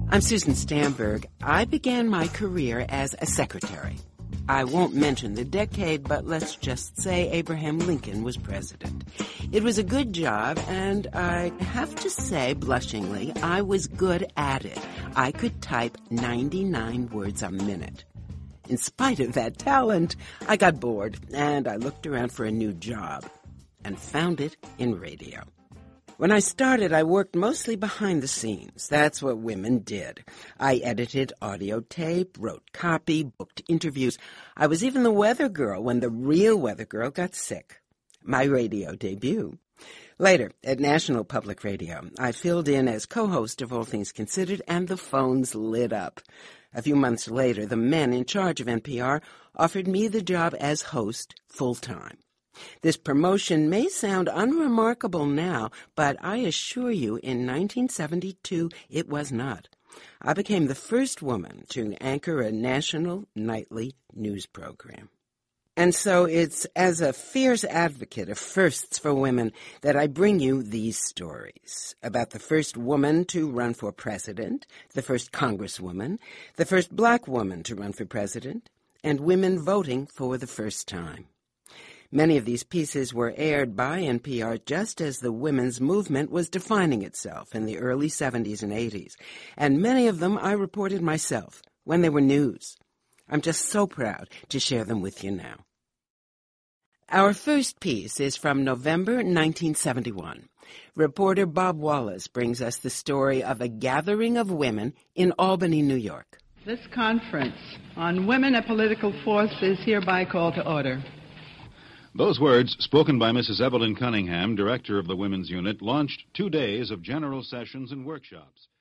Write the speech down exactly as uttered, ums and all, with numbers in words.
I'm Susan Stamberg. I began my career as a secretary. I won't mention the decade, but let's just say Abraham Lincoln was president. It was a good job, and I have to say, blushingly, I was good at it. I could type ninety-nine words a minute. In spite of that talent, I got bored, and I looked around for a new job, and found it in radio. When I started, I worked mostly behind the scenes. That's what women did. I edited audio tape, wrote copy, booked interviews. I was even the weather girl when the real weather girl got sick. My radio debut. Later, at National Public Radio, I filled in as co-host of All Things Considered, and the phones lit up. A few months later, the men in charge of N P R offered me the job as host full-time. This promotion may sound unremarkable now, but I assure you in nineteen seventy-two it was not. I became the first woman to anchor a national nightly news program. And so it's as a fierce advocate of firsts for women that I bring you these stories about the first woman to run for president, the first congresswoman, the first black woman to run for president, and women voting for the first time. Many of these pieces were aired by N P R just as the women's movement was defining itself in the early seventies and eighties, and many of them I reported myself when they were news. I'm just so proud to share them with you now. Our first piece is from November nineteen seventy-one. Reporter Bob Wallace brings us the story of a gathering of women in Albany, New York. This conference on women a political force is hereby called to order. Those words, spoken by Missus Evelyn Cunningham, director of the Women's Unit, launched two days of general sessions and workshops.